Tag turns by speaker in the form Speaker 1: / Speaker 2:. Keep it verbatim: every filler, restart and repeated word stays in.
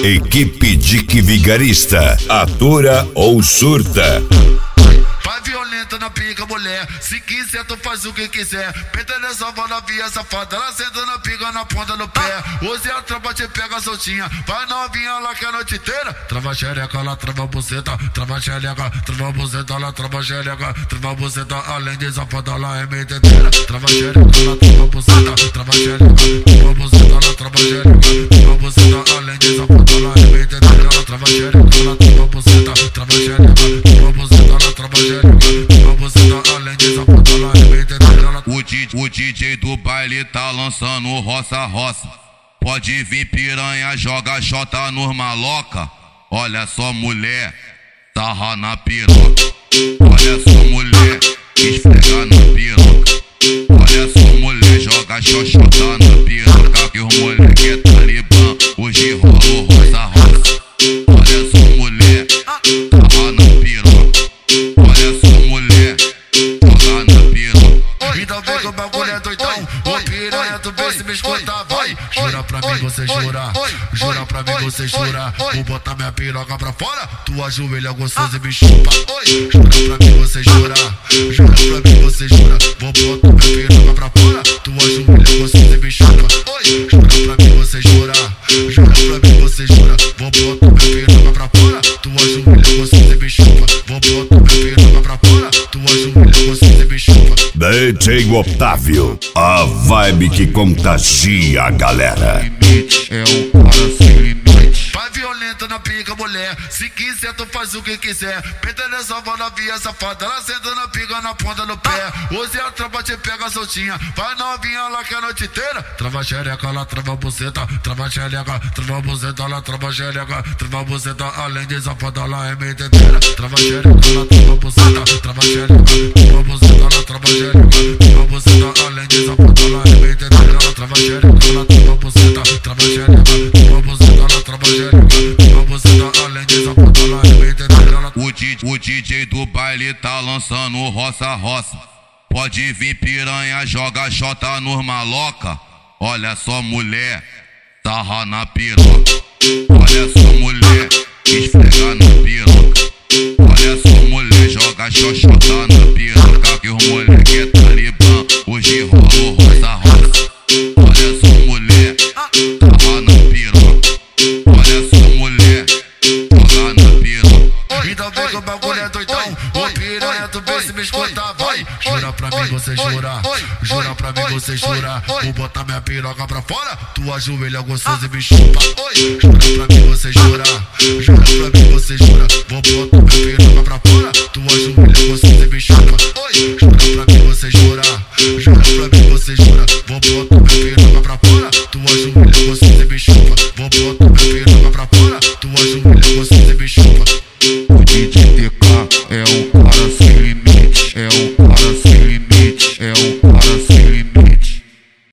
Speaker 1: Equipe Dick Vigarista, atura ou surta.
Speaker 2: Vai violenta na pica, mulher. Se quiser, tu faz o que quiser. Peita nessa bola via safada. Ela senta na pica, na ponta do pé. Hoje a tropa te pega soltinha. Vai novinha lá que a noite inteira. Trava xereca, ela trava a buceta. Trava xereca, trava a buceta. Ela trava xereca, trava a buceta. Além de safada, ela é meio inteira. Trava xereca, ela trava a buceta. Trava xereca, trava a buceta. Ela trava xereca, trava a buceta. Além de safada, ela é meio inteira. Ela trava xereca, ela trava a buceta. Trava xereca, trava a buceta. Ela trava xereca.
Speaker 3: O D J, o D J do baile tá lançando roça roça. Pode vir piranha, joga xota nos maloca. Olha só mulher, sarra na piroca. Olha só mulher, esfrega na piroca. Olha só mulher, joga xoxota na piroca. Que os moleque é talibã, hoje rola o roça roça. Olha só mulher, sarra na piroca. Olha só mulher, joga na piroca.
Speaker 2: Então vem que o bagulho é doidão. Ô piranha, tu vê se me escuta, vai. Jura pra mim, você jura. Jura pra mim, você jura. Vou botar minha piroca pra fora. Tu ajoelha gostoso e me chupa. Jura pra mim, você jura. Jura pra mim, você jura. Vou botar minha piroca pra fora. Tu ajoelha gostoso e me chupa. Jura pra mim, você jura. Jura pra mim, você jura. Vou botar minha piroca pra fora. Tu ajoelha gostoso e me chupa. Vou botar minha piroca pra fora. Tu ajoelha gostoso e me chupa.
Speaker 1: D J Otávio, a vibe que contagia a galera.
Speaker 3: É o cara sem limite.
Speaker 2: Vai violenta na pica, mulher. Se quiser, tu faz o que quiser. Peita nessa bola via safada. Ela senta na pica, na ponta do pé. Hoje a tropa te pega soltinha. Vai novinha lá que a noite inteira. Trava xereca, ela trava a buceta. Trava xereca, trava a buceta. Ela trava xereca, trava a buceta. Além de safada, ela é meio inteira. Trava xereca, ela trava a buceta. Trava xereca, trava a buceta. Ela trava xereca, trava a buceta. Além de safada, ela é meio inteira. Ela trava xereca, ela trava a buceta. Trava xereca, trava a buceta. Ela trava xereca.
Speaker 3: O D J, o D J do baile tá lançando roça roça. Pode vir piranha, joga xota nos maloca. Olha só mulher, sarra na piroca. Olha só mulher, esfrega na piroca. Olha só mulher, joga xoxota na piroca. Que os moleque é talibã, hoje rola o roça roça. Olha só mulher, sarra na piroca. Olha só mulher, joga na piroca.
Speaker 2: Então vem que o bagulho é doidão. Ô piranha, tu vê se me escuta, vai. Jura pra mim, você jura. Jura pra mim, você jura. Vou botar minha piroca pra fora. Tu ajoelha gostoso e me chupa. Jura pra mim, você jura. Jura pra mim, você jura. Vou botar minha piroca pra fora. Tu ajoelha gostoso e me chupa. Jura pra mim, você jura. Jura pra mim, você jura. Vou botar minha piroca.